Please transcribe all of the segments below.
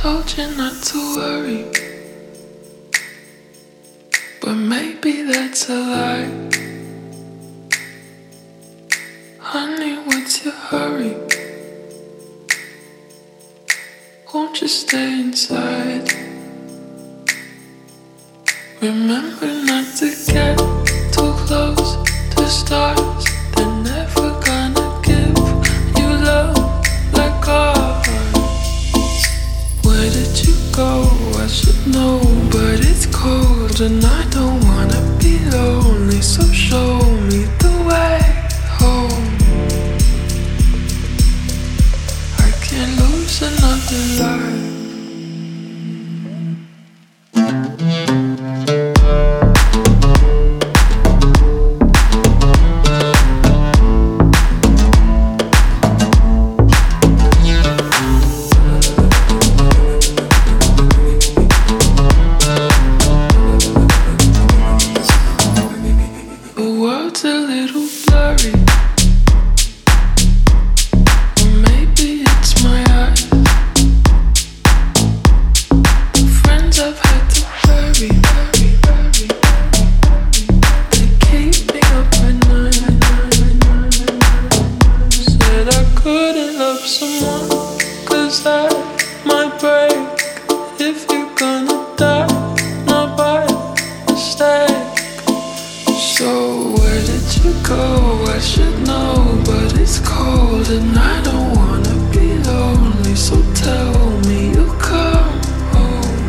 told you not to worry, but maybe that's a lie. Honey, what's your hurry? Won't you stay inside? Remember not to get too close to stars. They're never gonna give you love like ours. Where did you go? I should know, but it's cold and I don't wanna be lonely. So show me the way home. I can't lose another life. The world's a little blurry, or maybe it's my eyes. The friends I've had to bury, they keep me up at night. Said I couldn't love someone, 'cause that might break. If you're gonna die, not by mistake. So where did you go? I should know, but it's cold and I don't wanna be lonely. So tell me you'll come home,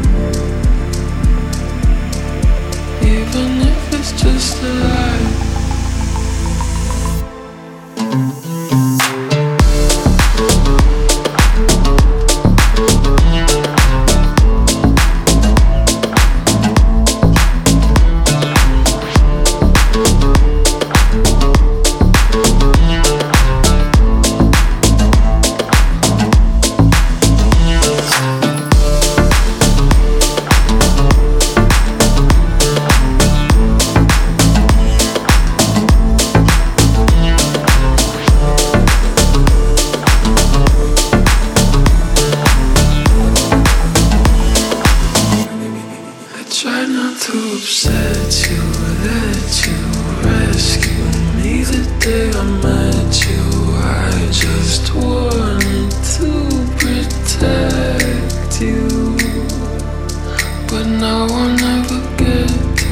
even if it's just a lie. Try not to upset you, let you rescue me the day I met you. I just wanted to protect you, but now I'll never get to.